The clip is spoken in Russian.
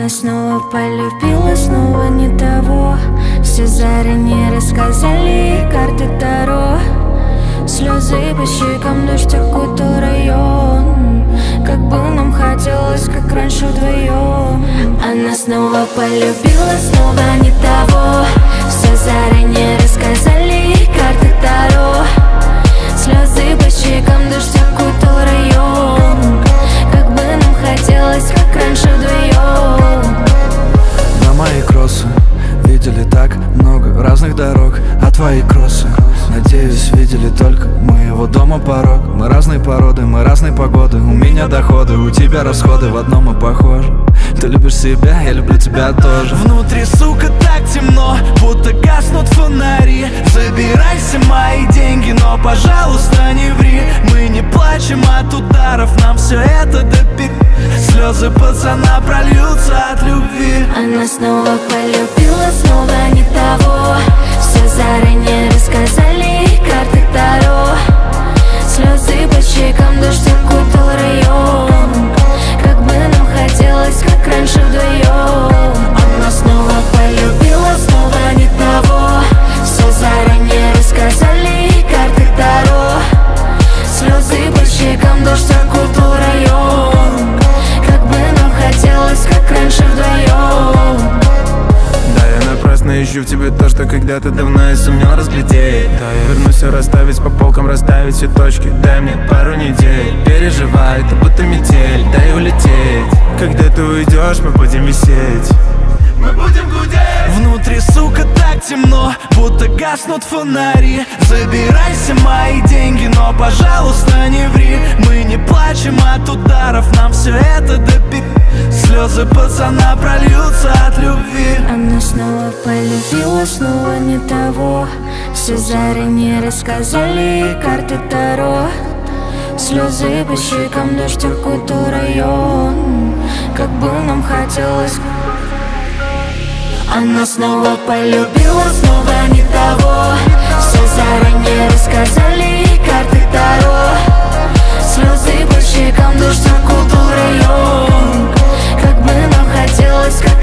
Она снова полюбила, снова не того. Все заранее рассказали, карты Таро. Слезы по щекам, дождь окутал район. Как бы нам хотелось, как раньше вдвоем. Она снова полюбила, снова не того. Все заранее рассказали, карты Таро. Слезы по щекам, дождь окутал район. Как бы нам хотелось, как раньше вдвоем. На мои кроссы видели так много разных дорог, а твои кроссы, надеюсь, видели только моего дома порог. Мы разные породы, мы разные погоды. У меня доходы, у тебя расходы, в одном мы похожи. Ты любишь себя, я люблю тебя тоже. Внутри, сука, так темно, будто гаснут фонари. Забирайся мои деньги, но, пожалуйста, не ври. Мы не плачем от ударов, нам все это допик. Слезы пацана прольются от любви. Она снова полюбила, снова не того. Все заранее рассказали, карты Таро. Слезы по щекам, дождь окутал район. Как бы нам хотелось, как раньше вдвоем. Она снова полюбила, снова не того. Все заранее рассказали, карты Таро. Слезы по щекам, дождь окутал район. Как бы нам хотелось, как раньше вдвоем. Да, я напрасно ищу в тебе то, что когда-то давно я сумел разглядеть. Да, я вернусь все расставить по полкам, расставить все точки. Дай мне пару недель, переживай, это будто метель. Дай улететь, когда ты уйдешь, мы будем висеть. Мы будем гудеть. Внутри, сука, так темно, будто гаснут фонари. Забирайся мои деньги, но, пожалуйста, не ври. Мы не плачем от ударов, нам все это допик. Слезы пацана прольются от любви. Она снова полюбила, снова не того. Все заранее рассказали, карты Таро. Слезы по щекам, дождь окутал район. Как бы нам хотелось. Она снова полюбила, снова не того. Все заранее рассказали, карты Таро. Слезы по щекам, дождь окутал район. Как бы нам хотелось, как